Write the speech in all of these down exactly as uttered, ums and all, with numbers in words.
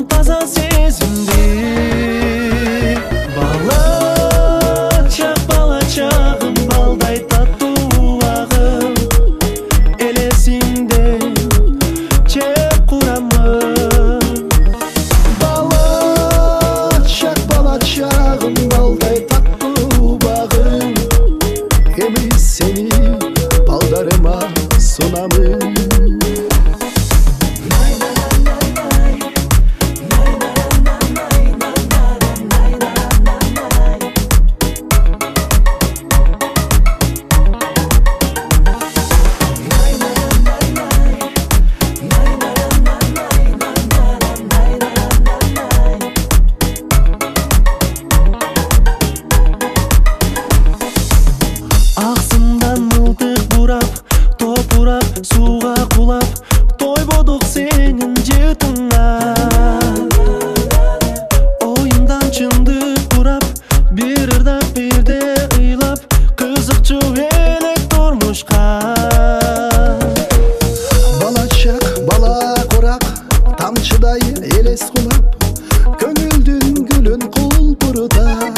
таза сезимди. Бала чак, бала чагым, балдай таттуу агым, элесиңде чек курамын. Бала чак, бала чагым, балдай таттуу багым, эми сени балдарыма сунамын. Аксымдан мылтык бурап, топурап, сууга кулап, тойбодук сенин жытыңа. Оюмдан чындык бурап, бир ырдап бирде ыйлап, кызыкчу элек турмушка. Бала чак, бала корак, тамчыдай элес кулап, көңүлдүн гүлүн кулпурутат.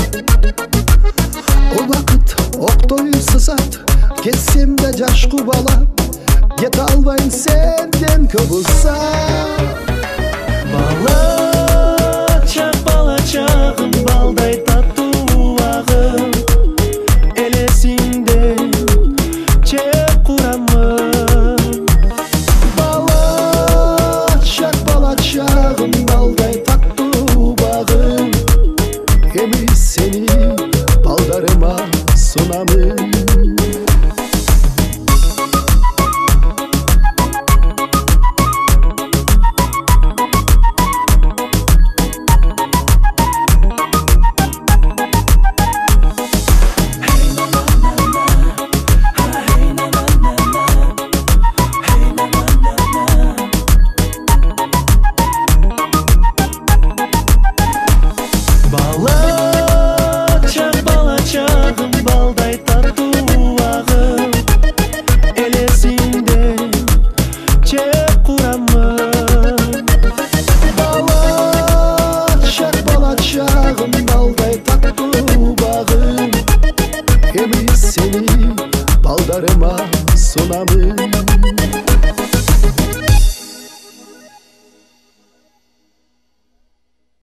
Убакыт октой сызат, кетсем да жаш кубалап, кете албайм сенден көп узат. Бала чак, бала чагым, балдай таттуу агым, элесиңде чек курамын. Бала чак, бала чагым, балдай таттуу багым, эми сени балдарыма сунамын. Бала чак, бала чагым, балдай таттуу агым, элесиңде чек курамын. Бала чак, бала чагым, балдай таттуу багым, эми сени балдарыма сунамын.